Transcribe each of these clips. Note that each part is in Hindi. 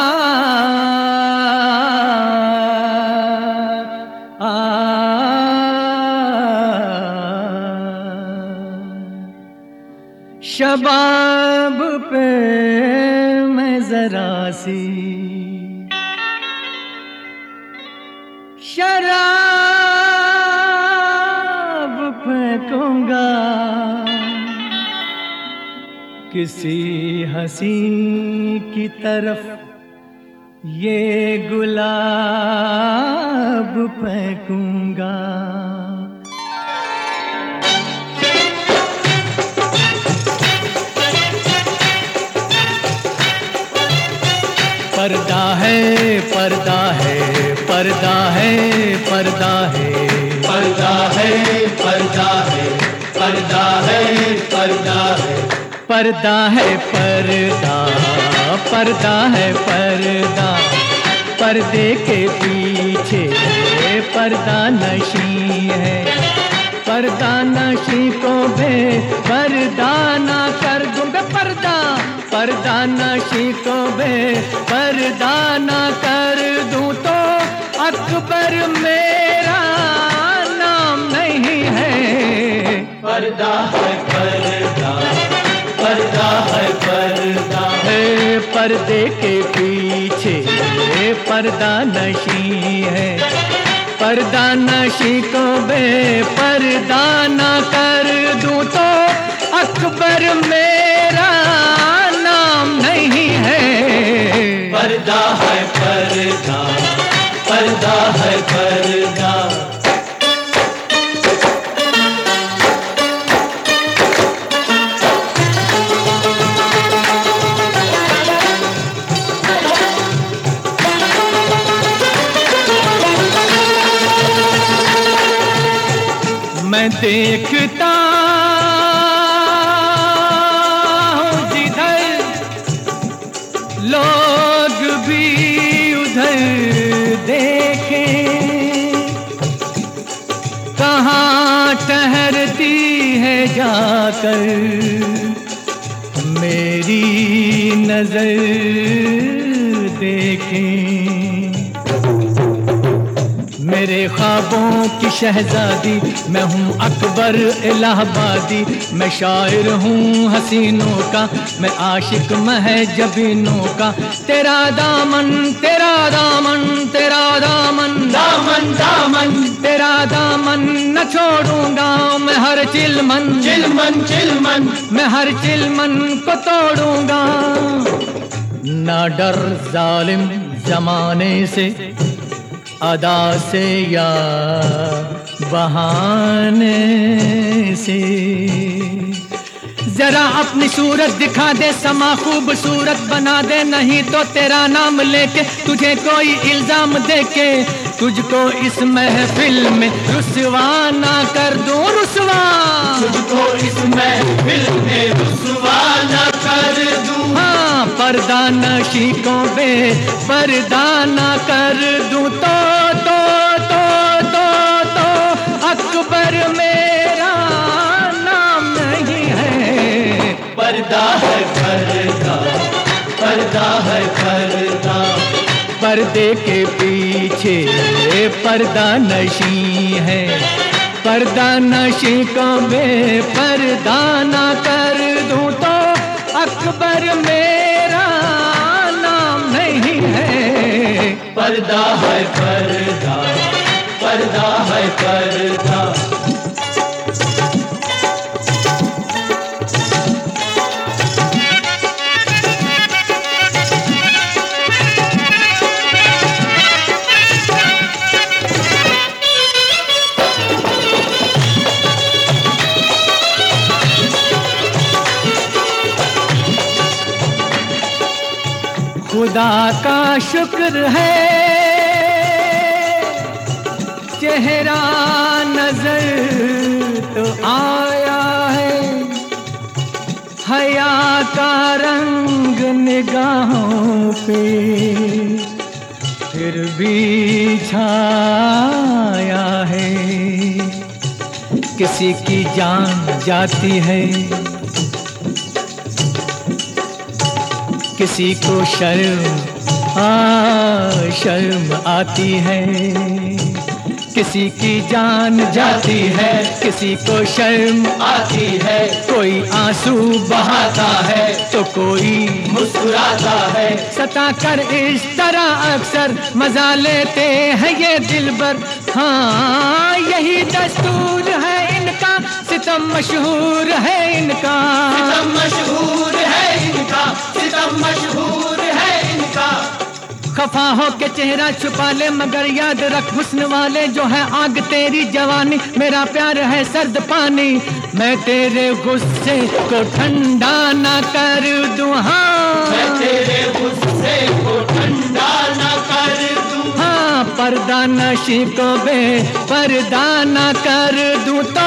शबाब पे मैं जरा सी शराब फेंकूंगा, किसी हंसी की तरफ ये गुलाब फेंकूंगा। पर्दा है पर्दा है पर्दा है पर्दा है पर्दा है पर्दा है पर्दा है पर्दा है पर्दा है पर्दा पर्दा है पर्दा, पर्दे के पीछे पर्दा नशी है। पर्दा नशी को बेपर्दा ना कर दूंगा, पर्दा पर्दा नशी को बेपर्दा ना कर दूं तो अकबर मेरा नाम नहीं है। पर्दा है पर्दा पर्दा है पर्दा है, पर्दे के पीछे पर्दा नशी है। पर्दा नशी को बेपर्दा ना कर दूं तो अकबर मेरा नाम नहीं है। पर्दा है पर्दा पर्दा है पर्दा। मैं देखता हूँ जिधर लोग भी उधर देखें, कहाँ ठहरती है जाकर मेरी नजर देखें। मेरे ख्वाबों की शहजादी मैं हूँ अकबर इलाहाबादी। मैं शायर हूँ हसीनों का, मैं आशिक महजबीनों का। तेरा दामन तेरा दामन तेरा दामन दामन दामन तेरा दामन न छोड़ूंगा मैं हर चिलमन चिलमन चिलमन मैं हर चिलमन को तोड़ूंगा। ना डर जालिम जमाने से, अदा से या बहाने से। जरा अपनी सूरत दिखा दे, समा खूबसूरत बना दे, नहीं तो तेरा नाम लेके तुझे कोई इल्जाम देके तुझको इस महफिल में रुसवा ना कर दूं, रुसवा तुझको इस महफिल में रुसवा ना कर दूं। हाँ, पर्दा नशी को बेपर्दा ना कर दूं तो अकबर मेरा नाम नहीं है। पर्दा है पर्दा पर्दा है पर्दा। पर्दे के पीछे पर्दा नशी है। पर्दा नशी को बेपर्दा ना कर दूं तो अकबर मेरा नाम नहीं है। पर्दा है पर्दा पर्दा है पर्दा। खुदा का शुक्र है चेहरा नजर तो आया है, हया का रंग निगाहों पे फिर भी छाया है। किसी की जान जाती है, किसी को शर्म शर्म आती है, किसी की जान जाती है, किसी को शर्म आती है, कोई आंसू बहाता है तो कोई मुस्कुराता है। सताकर इस तरह अक्सर मजा लेते हैं ये दिलबर। हाँ यही दस्तूर है इनका, सितम मशहूर है इनका, सितम मशहूर है इनका, सितम मशहूर है इनका। खफा हो के चेहरा छुपा ले मगर याद रख हुस्न वाले जो है आग तेरी जवानी, मेरा प्यार है सर्द पानी, मैं तेरे गुस्से को ठंडा ना कर दूं। हाँ मैं तेरे गुस्से को ठंडा ना कर दूं। हाँ पर्दा नशी को बेपर्दा ना कर दूं। तो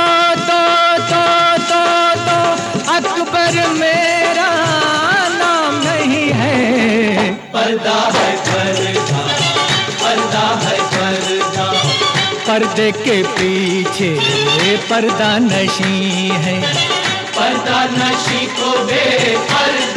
अकबर मेरा नाम नहीं है, पर्दा है पर्दा, पर्दा है पर्दा। पर्दे के पीछे पर्दा नशी है, पर्दा नशी को बेपर्दा